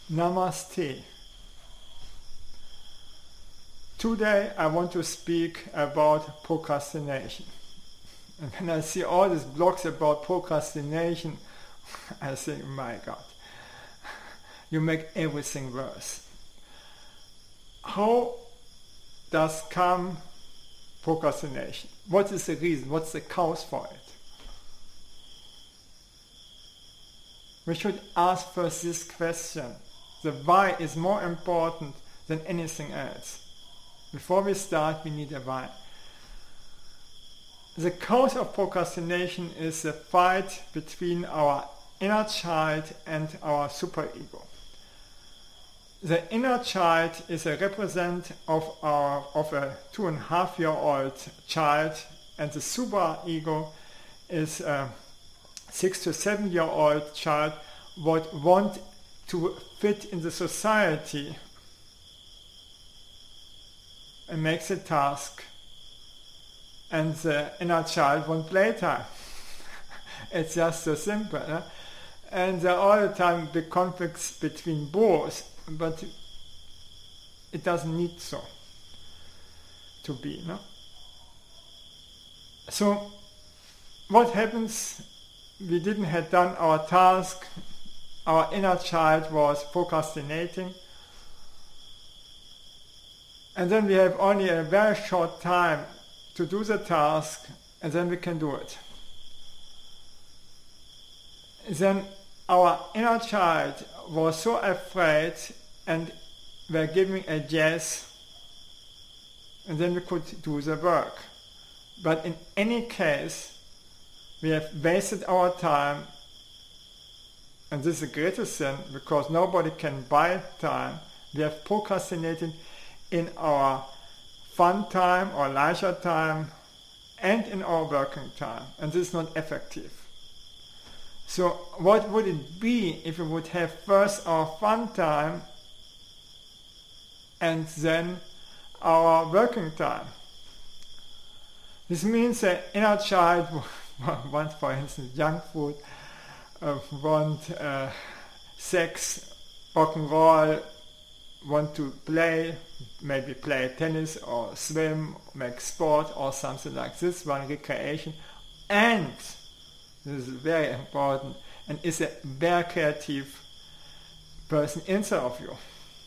Namaste. Today I want to speak about procrastination. And when I see all these blogs about procrastination, I think, my God, you make everything worse. How does come procrastination? What is the reason? What's the cause for it? We should ask first this question. The why is more important than anything else. Before we start, we need a why. The cause of procrastination is the fight between our inner child and our superego. The inner child is a representative of a 2.5-year-old child, and the superego is a 6 to 7-year-old child what want to fit in the society and makes a task, and the inner child wants playtime. It's just so simple. Eh? And there are all the time big conflicts between both, but it doesn't need so to be. No? So what happens? We didn't have done our task, our inner child was procrastinating, and then we have only a very short time to do the task, and then we can do it. Then our inner child was so afraid and were giving a yes, and then we could do the work. But in any case, we have wasted our time, and this is the greatest sin because nobody can buy time. We have procrastinated in our fun time or leisure time and in our working time, and this is not effective. So what would it be if we would have first our fun time and then our working time? This means the inner child want, for instance, junk food, want sex, rock and roll, want to play, maybe play tennis or swim, make sport or something like this, one recreation, and this is very important, and is a very creative person inside of you.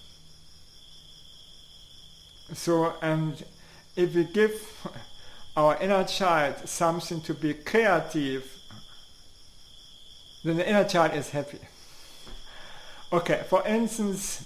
So, and if we give our inner child something to be creative, then the inner child is happy. Okay, for instance,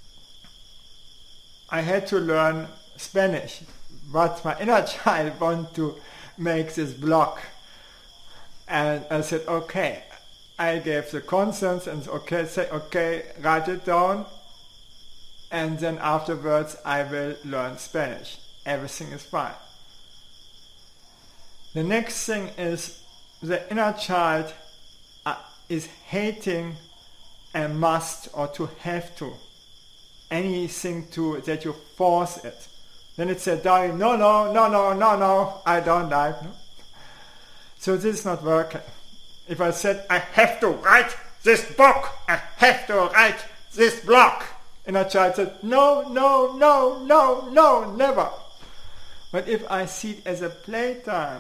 I had to learn Spanish, but my inner child wanted to make this blog. And I said, okay, I gave the consent and say, okay, write it down, and then afterwards I will learn Spanish. Everything is fine. The next thing is the inner child is hating a must or to have to, anything to that you force it. Then it said, darling, no, I don't like. No? So this is not working. If I said, I have to write this book, I have to write this blog, inner child said, no, never. But if I see it as a playtime,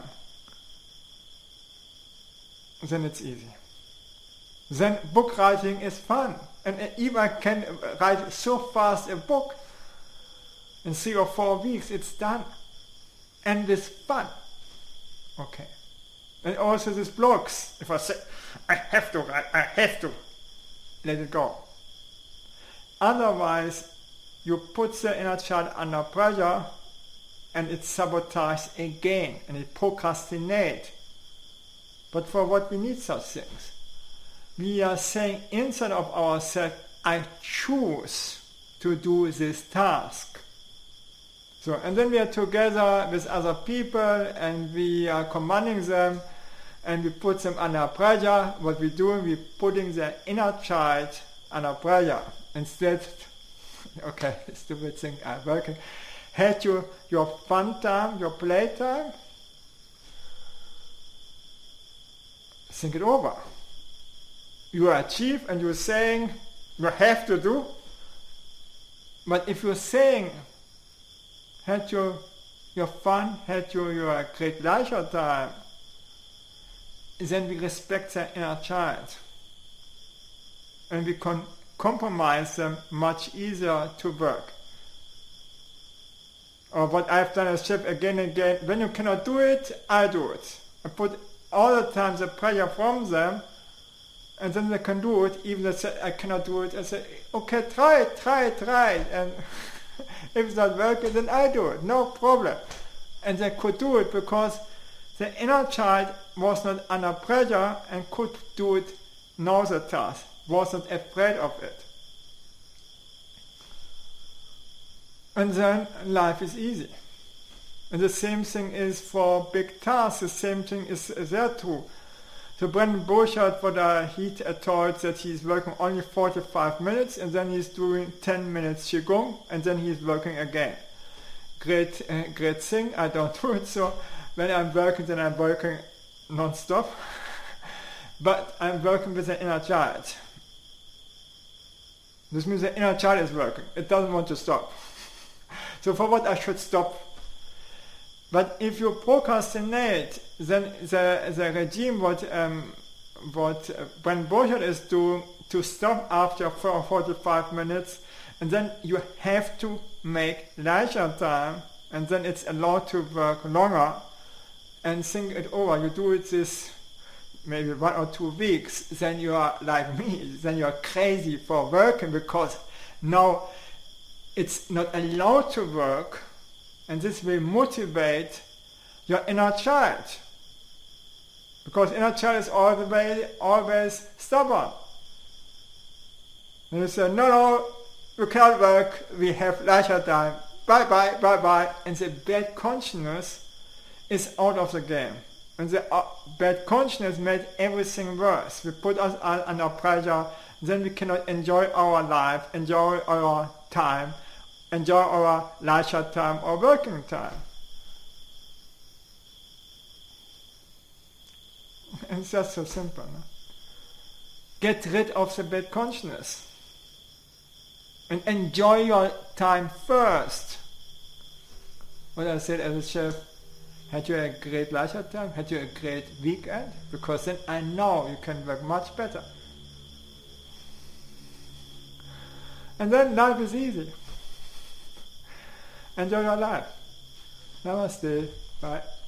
then it's easy. Then book writing is fun. And if I can write so fast a book, in 3 or 4 weeks it's done. And with fun. Okay. And also these blogs. If I say, I have to write, I have to, let it go. Otherwise, you put the inner child under pressure and it sabotages again and it procrastinates. But for what we need such things? We are saying inside of ourselves, I choose to do this task. So, and then we are together with other people and we are commanding them and we put them under pressure. What we do, we putting the inner child under pressure. Instead, okay, stupid thing are working. Had you your fun time, your playtime? Think it over. You achieve and you're saying, you have to do. But if you're saying, had your fun, had your great leisure time, then we respect their inner child. And we can compromise them much easier to work. Or what I've done as chef again and again, when you cannot do it, I do it. I put all the time the pressure from them, and then they can do it, even if I cannot do it. I say, okay, try it, and if it's not working, then I do it, no problem. And they could do it because the inner child was not under pressure and could do it, know the task, wasn't afraid of it. And then life is easy. And the same thing is for big tasks, the same thing is there too. So Brendon Burchard, what he told that he's working only 45 minutes and then he's doing 10 minutes Qigong and then he's working again. Great thing, I don't do it, so when I'm working, then I'm working non-stop. But I'm working with the inner child. This means the inner child is working. It doesn't want to stop. So for what I should stop? But if you procrastinate, then the regime, what Brendon Burchard is doing, to stop after 45 minutes, and then you have to make leisure time, and then it's allowed to work longer, and think it over. You do it this maybe 1 or 2 weeks, then you are like me, then you are crazy for working, because now it's not allowed to work, and this will motivate your inner child. Because inner child is always stubborn. And you say, no, you cannot work, we have leisure time, bye. And the bad consciousness is out of the game. And the bad consciousness made everything worse. We put us under pressure, then we cannot enjoy our life, enjoy our time, enjoy our leisure time or working time. And it's just so simple. No? Get rid of the bad consciousness. And enjoy your time first. What I said as a chef, had you a great leisure time? Had you a great weekend? Because then I know you can work much better. And then life is easy. Enjoy your life. Namaste. Bye.